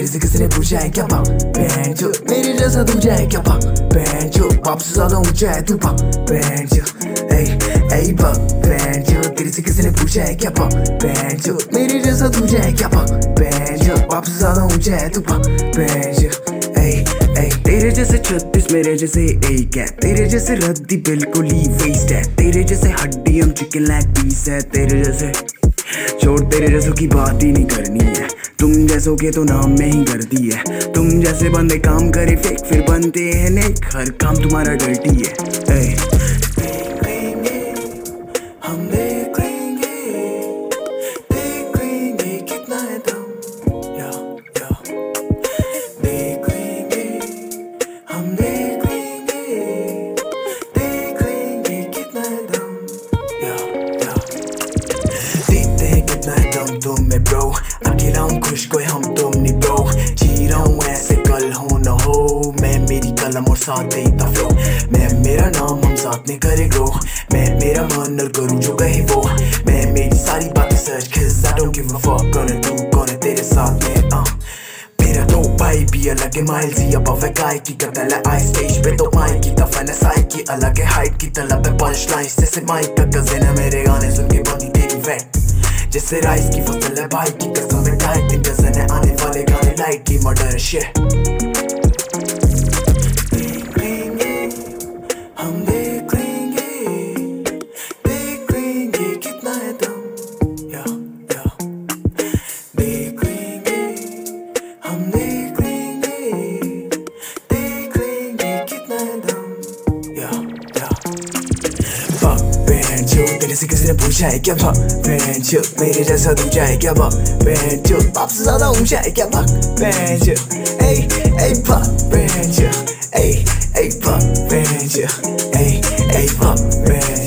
तेरे से किसने पूछा है क्या पाप बहन जो मेरे जैसा तू जाए क्या पाप बहन जो बाप से ज्यादा ऊंचा है तू पाप बहन जो ऐ पाप बहन जो तेरे से किसने पूछा है क्या पाप बहन जो मेरे जैसा तू जाए क्या पाप बहन जो बाप से ज्यादा ऊंचा है तू पाप बहन जो तेरे जैसे 36 मेरे जैसे एक है, तेरे जैसे रद्दी बिल्कुल ही वेस्ट है, तेरे जैसे हड्डी हम चिकन लेग पीस है, तेरे जैसे छोड़ तेरे जैसों की बात ही नहीं करनी है, तुम जैसों के तो नाम में ही कर दी है, तुम जैसे बंदे काम करे फेक फिर बनते हैं नेक, हर काम तुम्हारा डर्टी है। हम देख लेंगे कितना है दम या देख लेंगे हम देख लेंगे कितना है दम या देखते हैं कितना है दम तुम में ब्रो, अकेला हूँ खुश कोई हम तुम नहीं ब्रो, जी रहा हूँ ऐसे कल हो न हो, मैं मेरी कलम और साथ देता फ्लो, मैं मेरा नाम हम साथ में करे ग्रो, मैं मेरा मन और करूँ जो कहे वो, मैं मेरी सारी बातें सच cause I don't give a fuck कौन है तू कौन है तेरे साथ में मेरा तो भाई भी अलग है माइल सी अब है गाय की कतल है आई स्टेज पे तो माइक की दफन है साइक की अलग है हाइट की तलब है पंच लाइन्स जैसे माइक का कज़न है मेरे गाने सुन के बनी तेरी वेट जैसे राइस की फसल है भाई की कसम है टाइट दिन डजन है आने वाले गाने लाइट की मर्डर शिट हम देख लेंगे कितना है दम या देख लेंगे हम देख लेंगे कितना है दम या बहन जो तेरे से किसी ने पूछा है क्या बहन जो मेरे जैसा तू जाए क्या बहन जो बाप से ज्यादा ऊंचा है क्या बहन जो ऐ बहन जो ऐ बहन जो ऐ बहन